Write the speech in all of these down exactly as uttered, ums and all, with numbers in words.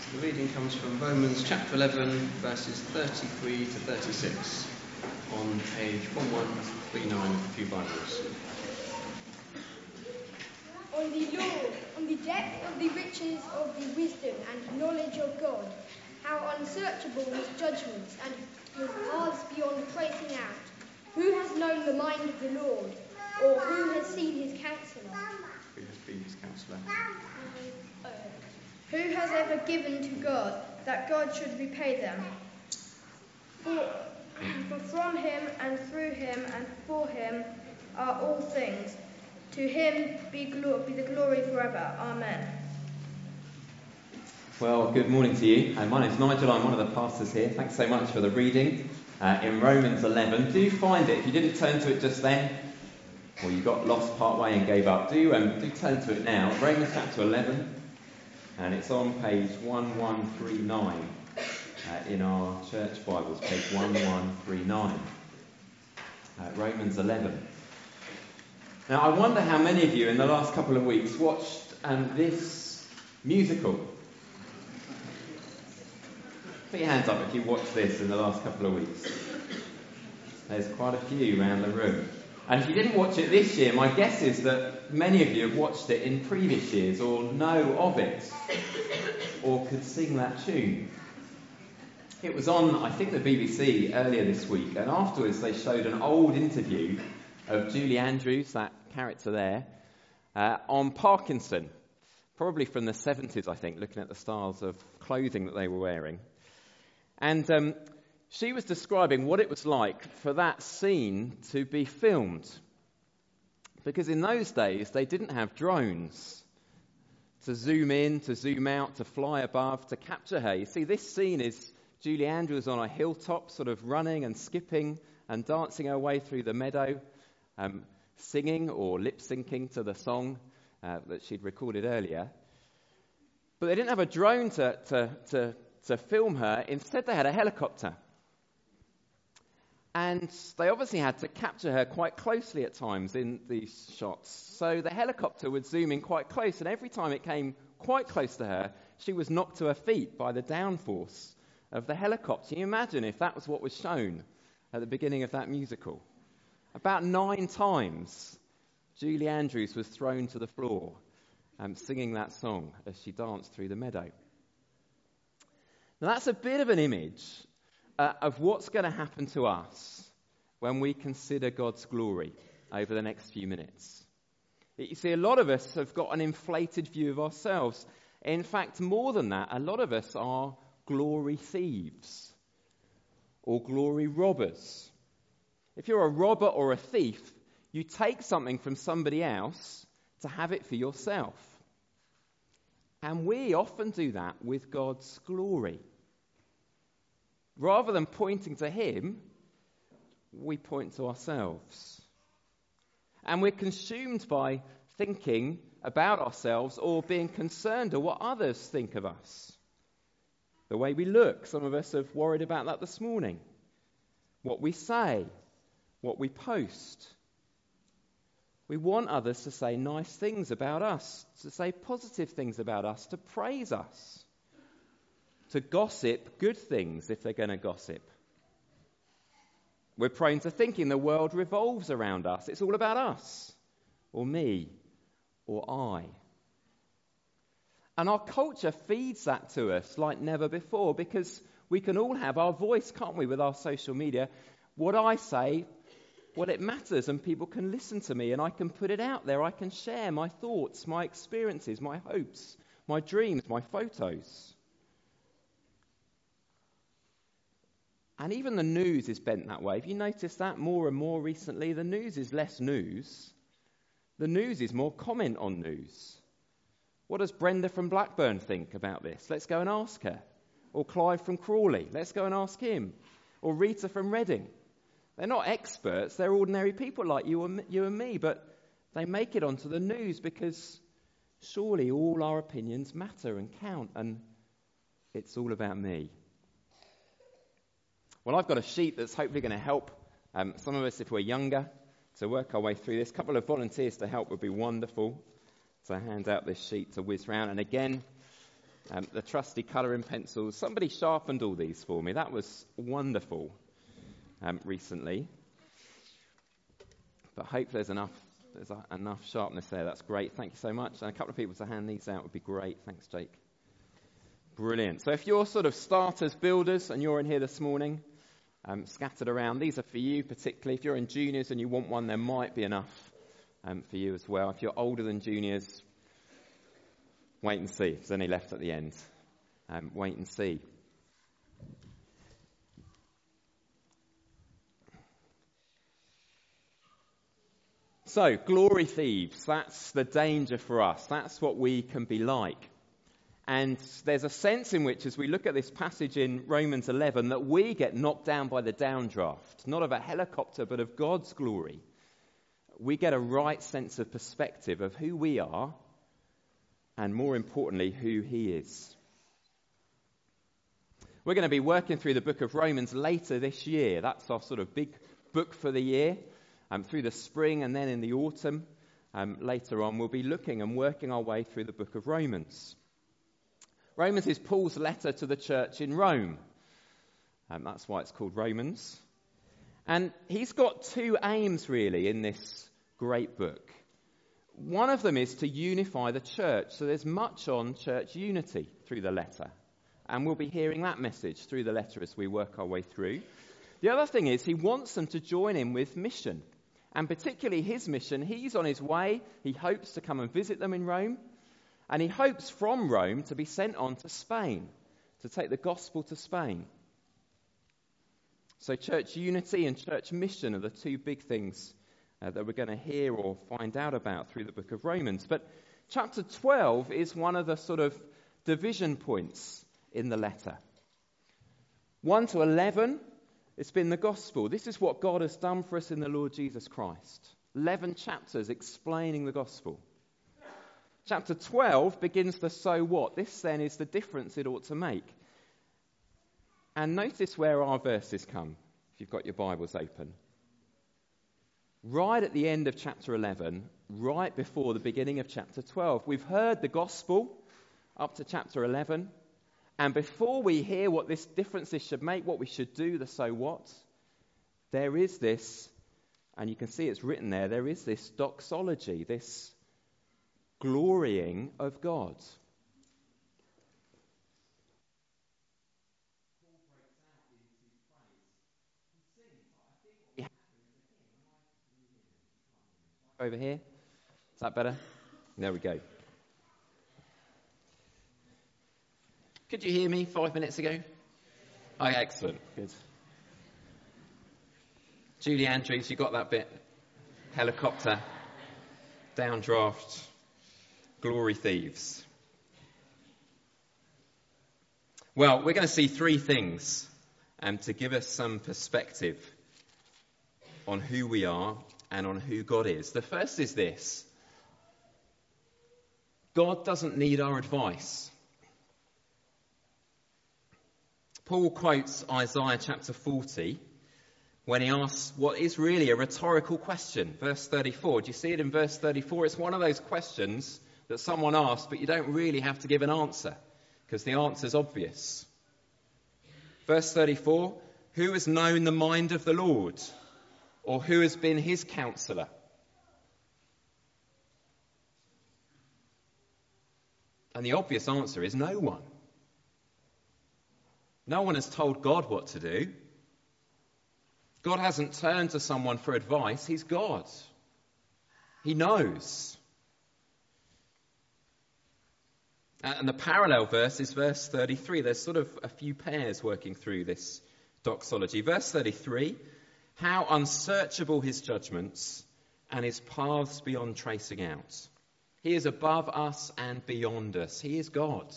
The reading comes from Romans chapter eleven, verses thirty-three to thirty-six, on page eleven thirty-nine of the Pew Bibles. On the Lord, on the depth of the riches of the wisdom and knowledge of God, how unsearchable his judgments and his paths beyond tracing out. Who has known the mind of the Lord, or who has seen his counsellor? Who has been his counsellor? Uh, who has ever given to God, that God should repay them? For, for from him and through him and for him are all things. To him be, glo- be the glory forever. Amen. Well, good morning to you. Uh, my name's Nigel. I'm one of the pastors here. Thanks so much for the reading uh, in Romans eleven. Do find it. If you didn't turn to it just then, or you got lost part way and gave up, do um, do turn to it now. Romans chapter eleven, and it's on page eleven thirty-nine uh, in our church Bibles, page eleven thirty-nine. Uh, Romans eleven. Now, I wonder how many of you in the last couple of weeks watched um, this musical. Put your hands up if you watched this in the last couple of weeks. There's quite a few around the room. And if you didn't watch it this year, my guess is that many of you have watched it in previous years or know of it or could sing that tune. It was on, I think, the B B C earlier this week, and afterwards they showed an old interview of Julie Andrews, that character there, uh, on Parkinson, probably from the seventies, I think, looking at the styles of clothing that they were wearing. And um, she was describing what it was like for that scene to be filmed. Because in those days, they didn't have drones to zoom in, to zoom out, to fly above, to capture her. You see, this scene is Julie Andrews on a hilltop, sort of running and skipping and dancing her way through the meadow, um, singing or lip-syncing to the song uh, that she'd recorded earlier. But they didn't have a drone to, to, to, to film her. Instead, they had a helicopter. And they obviously had to capture her quite closely at times in these shots. So the helicopter would zoom in quite close, and every time it came quite close to her, she was knocked to her feet by the downforce of the helicopter. Can you imagine if that was what was shown at the beginning of that musical? About nine times, Julie Andrews was thrown to the floor, um, singing that song as she danced through the meadow. Now that's a bit of an image uh, of what's going to happen to us when we consider God's glory over the next few minutes. You see, a lot of us have got an inflated view of ourselves. In fact, more than that, a lot of us are glory thieves or glory robbers. If you're a robber or a thief, you take something from somebody else to have it for yourself. And we often do that with God's glory. Rather than pointing to him, we point to ourselves. And we're consumed by thinking about ourselves or being concerned of what others think of us. The way we look, some of us have worried about that this morning. What we say, what we post. We want others to say nice things about us, to say positive things about us, to praise us, to gossip good things if they're going to gossip. We're prone to thinking the world revolves around us. It's all about us, or me, or I. And our culture feeds that to us like never before, because we can all have our voice, can't we, with our social media. What I say, well, it matters, and people can listen to me, and I can put it out there. I can share my thoughts, my experiences, my hopes, my dreams, my photos. And even the news is bent that way. Have you noticed that more and more recently? The news is less news. The news is more comment on news. What does Brenda from Blackburn think about this? Let's go and ask her. Or Clive from Crawley. Let's go and ask him. Or Rita from Reading. They're not experts, they're ordinary people like you and, you and me, but they make it onto the news because surely all our opinions matter and count, and it's all about me. Well, I've got a sheet that's hopefully going to help um, some of us, if we're younger, to work our way through this. A couple of volunteers to help would be wonderful. So I hand out this sheet to whiz round, and again, Um, the trusty colouring pencils. Somebody sharpened all these for me. That was wonderful um, recently. But hopefully there's enough there's a, enough sharpness there. That's great. Thank you so much. And a couple of people to hand these out would be great. Thanks, Jake. Brilliant. So if you're sort of starters, builders, and you're in here this morning, um, scattered around, these are for you particularly. If you're in juniors and you want one, there might be enough um, for you as well. If you're older than juniors, wait and see if there's any left at the end. Um, wait and see. So, glory thieves, that's the danger for us. That's what we can be like. And there's a sense in which, as we look at this passage in Romans eleven, that we get knocked down by the downdraft, not of a helicopter, but of God's glory. We get a right sense of perspective of who we are, and more importantly, who he is. We're going to be working through the book of Romans later this year. That's our sort of big book for the year. Um, through the spring and then in the autumn, um, later on, we'll be looking and working our way through the book of Romans. Romans is Paul's letter to the church in Rome. Um, that's why it's called Romans. And he's got two aims, really, in this great book. One of them is to unify the church. So there's much on church unity through the letter. And we'll be hearing that message through the letter as we work our way through. The other thing is he wants them to join in with mission. And particularly his mission, he's on his way. He hopes to come and visit them in Rome. And he hopes from Rome to be sent on to Spain, to take the gospel to Spain. So church unity and church mission are the two big things uh, that we're going to hear or find out about through the book of Romans. But chapter twelve is one of the sort of division points in the letter. one to eleven. It's been the gospel. This is what God has done for us in the Lord Jesus Christ. Eleven chapters explaining the gospel. Chapter twelve begins the so what. This then is the difference it ought to make. And notice where our verses come, if you've got your Bibles open. Right at the end of chapter eleven, right before the beginning of chapter twelve. We've heard the gospel up to chapter eleven. And before we hear what this differences should make, what we should do, the so what, there is this, and you can see it's written there, there is this doxology, this glorying of God. Over here. Is that better? There we go. Could you hear me five minutes ago? Oh, excellent. Good. Julie Andrews, you got that bit? Helicopter, downdraft, glory thieves. Well, we're going to see three things um, to give us some perspective on who we are and on who God is. The first is this. God doesn't need our advice. Paul quotes Isaiah chapter forty when he asks what is really a rhetorical question. Verse thirty-four. Do you see it in verse thirty-four? It's one of those questions that someone asks, but you don't really have to give an answer because the answer is obvious. Verse thirty-four. Who has known the mind of the Lord? Or who has been his counselor? And the obvious answer is no one. No one has told God what to do. God hasn't turned to someone for advice. He's God. He knows. And the parallel verse is verse thirty-three. There's sort of a few pairs working through this doxology. Verse thirty-three, how unsearchable his judgments and his paths beyond tracing out. He is above us and beyond us. He is God.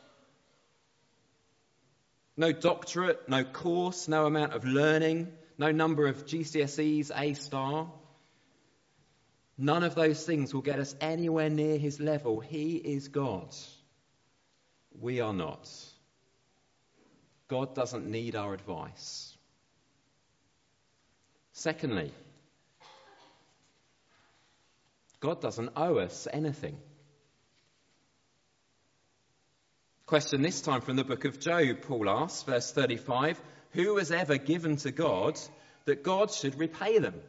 No doctorate, no course, no amount of learning, no number of G C S Es, A star. None of those things will get us anywhere near his level. He is God. We are not. God doesn't need our advice. Secondly, God doesn't owe us anything. Question this time from the book of Job, Paul asks, verse thirty-five, who was ever given to God that God should repay them?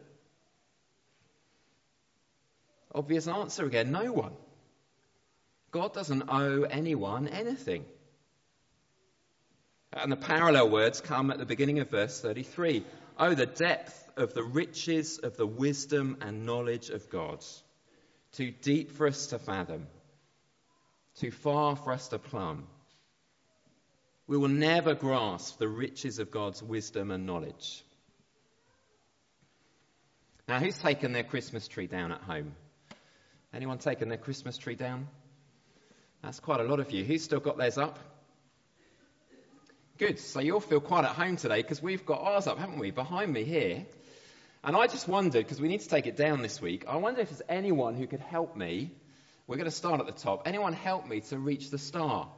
Obvious answer again, no one. God doesn't owe anyone anything. And the parallel words come at the beginning of verse thirty-three. Oh, the depth of the riches of the wisdom and knowledge of God. Too deep for us to fathom. Too far for us to plumb. We will never grasp the riches of God's wisdom and knowledge. Now, who's taken their Christmas tree down at home? Anyone taken their Christmas tree down? That's quite a lot of you. Who's still got theirs up? Good. So you'll feel quite at home today because we've got ours up, haven't we? Behind me here. And I just wondered, because we need to take it down this week, I wonder if there's anyone who could help me. We're going to start at the top. Anyone help me to reach the star?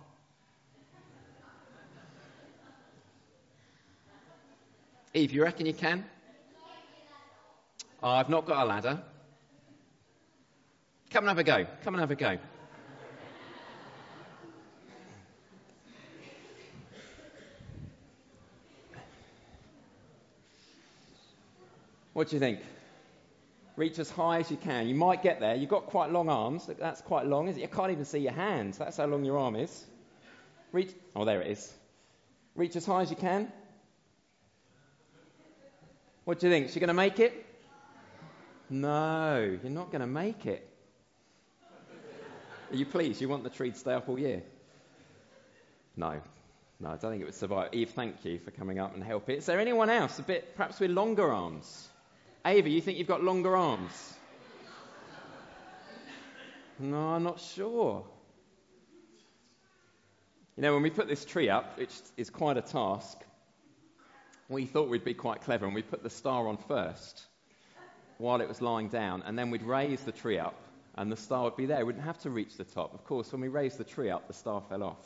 Eve, you reckon you can? Oh, I've not got a ladder. Come and have a go. Come and have a go. What do you think? Reach as high as you can. You might get there. You've got quite long arms. That's quite long, isn't it? You can't even see your hands. That's how long your arm is. Reach. Oh, there it is. Reach as high as you can. What do you think? Is she going to make it? No, you're not going to make it. Are you pleased? You want the tree to stay up all year? No. No, I don't think it would survive. Eve, thank you for coming up and helping. Is there anyone else, a bit, perhaps with longer arms? Ava, you think you've got longer arms? No, I'm not sure. You know, when we put this tree up, which is quite a task, we thought we'd be quite clever and we put the star on first while it was lying down, and then we'd raise the tree up and the star would be there. We wouldn't have to reach the top. Of course, when we raised the tree up, the star fell off.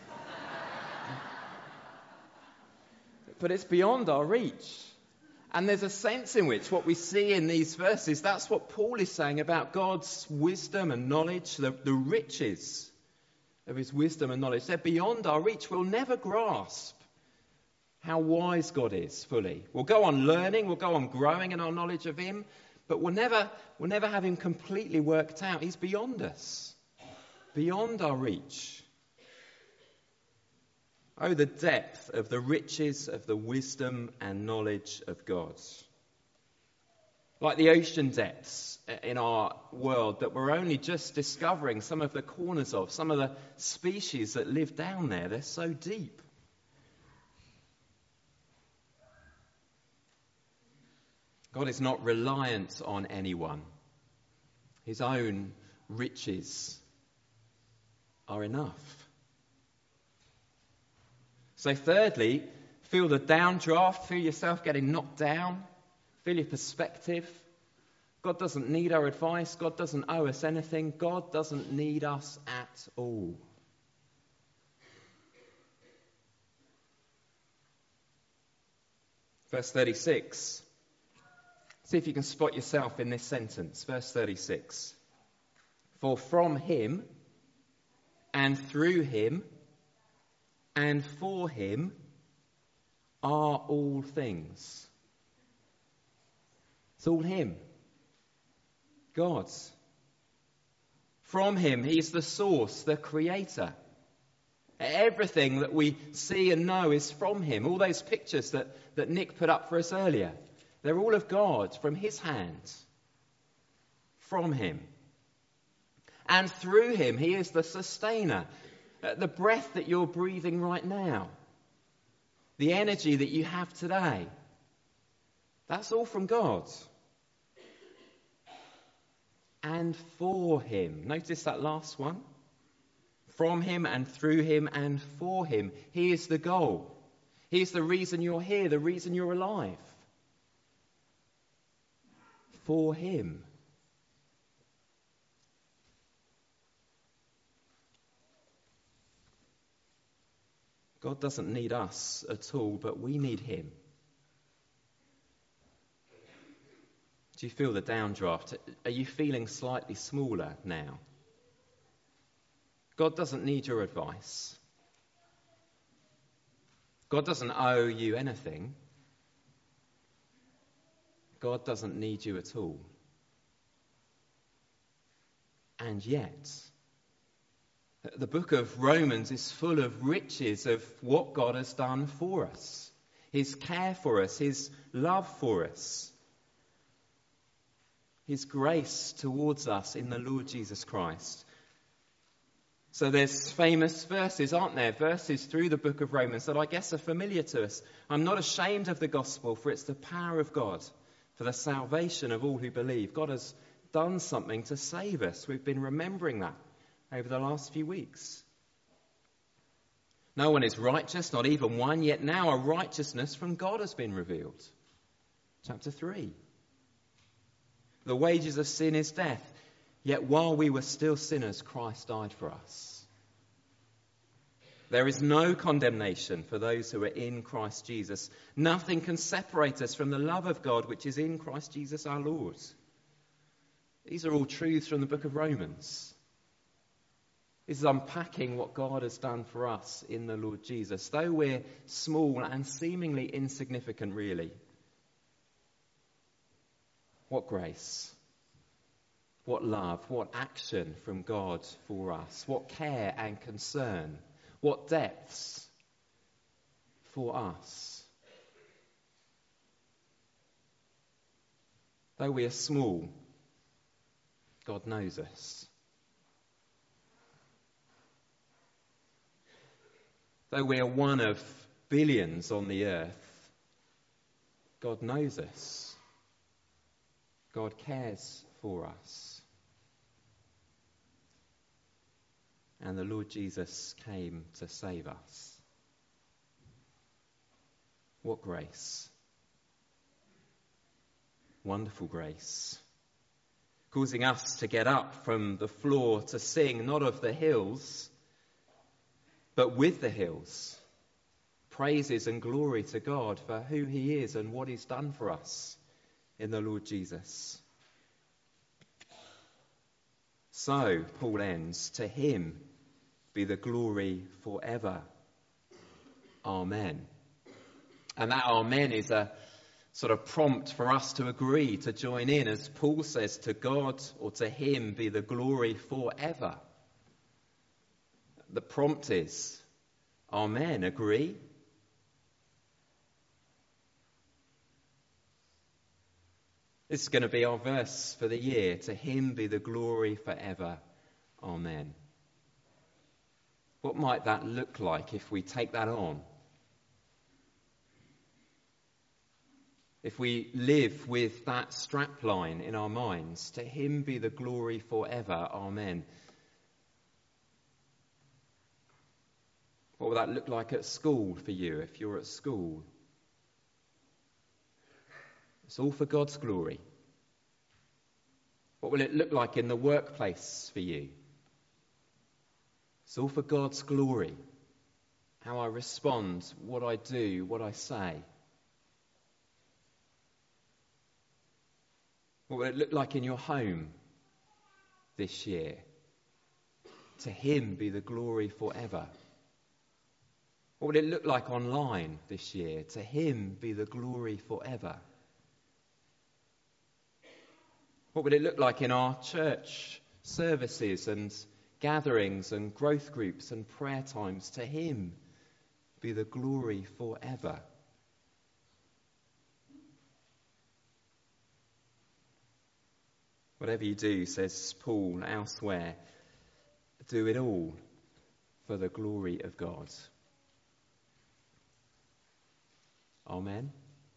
But it's beyond our reach. And there's a sense in which what we see in these verses, that's what Paul is saying about God's wisdom and knowledge, the, the riches of his wisdom and knowledge. They're beyond our reach. We'll never grasp how wise God is fully. We'll go on learning, we'll go on growing in our knowledge of him, but we'll never, we'll never have him completely worked out. He's beyond us, beyond our reach. Oh, the depth of the riches of the wisdom and knowledge of God. Like the ocean depths in our world that we're only just discovering some of the corners of, some of the species that live down there. They're so deep. God is not reliant on anyone. His own riches are enough. So thirdly, feel the downdraft, feel yourself getting knocked down, feel your perspective. God doesn't need our advice, God doesn't owe us anything, God doesn't need us at all. Verse thirty-six. See if you can spot yourself in this sentence. Verse thirty-six. For from him and through him and for him are all things. It's all him. God's. From him, he's the source, the creator. Everything that we see and know is from him. All those pictures that, that Nick put up for us earlier, they're all of God, from his hands. From him. And through him, he is the sustainer. The breath that you're breathing right now, the energy that you have today, that's all from God. And for him. Notice that last one. From him and through him and for him. He is the goal. He is the reason you're here, the reason you're alive. For him. God doesn't need us at all, but we need him. Do you feel the downdraft? Are you feeling slightly smaller now? God doesn't need your advice. God doesn't owe you anything. God doesn't need you at all. And yet, the book of Romans is full of riches of what God has done for us. His care for us, his love for us, his grace towards us in the Lord Jesus Christ. So there's famous verses, aren't there? Verses through the book of Romans that I guess are familiar to us. I'm not ashamed of the gospel, for it's the power of God for the salvation of all who believe. God has done something to save us. We've been remembering that over the last few weeks. No one is righteous, not even one, yet now a righteousness from God has been revealed. Chapter three. The wages of sin is death, yet while we were still sinners, Christ died for us. There is no condemnation for those who are in Christ Jesus. Nothing can separate us from the love of God which is in Christ Jesus our Lord. These are all truths from the book of Romans. This is unpacking what God has done for us in the Lord Jesus. Though we're small and seemingly insignificant, really. What grace, what love, what action from God for us, what care and concern, what depths for us. Though we are small, God knows us. Though we are one of billions on the earth, God knows us. God cares for us. And the Lord Jesus came to save us. What grace. Wonderful grace. Causing us to get up from the floor to sing, not of the hills, but with the hills. Praises and glory to God for who he is and what he's done for us in the Lord Jesus. So, Paul ends, to him be the glory forever. Amen. And that amen is a sort of prompt for us to agree, to join in, as Paul says, to God or to him be the glory forever. The prompt is, amen, agree? This is going to be our verse for the year. To him be the glory forever. Amen. What might that look like if we take that on? If we live with that strapline in our minds, to him be the glory forever. Amen. What will that look like at school for you if you're at school? It's all for God's glory. What will it look like in the workplace for you? It's all for God's glory. How I respond, what I do, what I say. What will it look like in your home this year? To him be the glory forever. What will it look like online this year? To him be the glory forever. What will it look like in our church services and gatherings and growth groups and prayer times? To him be the glory forever. Whatever you do, says Paul elsewhere, do it all for the glory of God. Amen.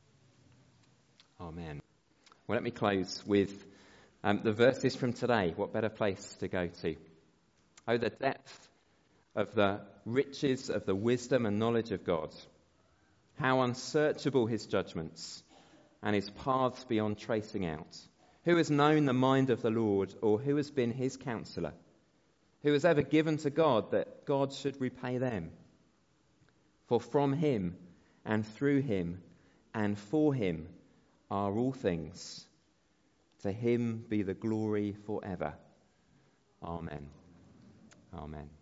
Amen. Well, let me close with um, the verses from today. What better place to go to? Oh, the depth of the riches of the wisdom and knowledge of God. How unsearchable his judgments and his paths beyond tracing out. Who has known the mind of the Lord, or who has been his counselor? Who has ever given to God that God should repay them? For from him and through him and for him are all things. To him be the glory forever. Amen. Amen.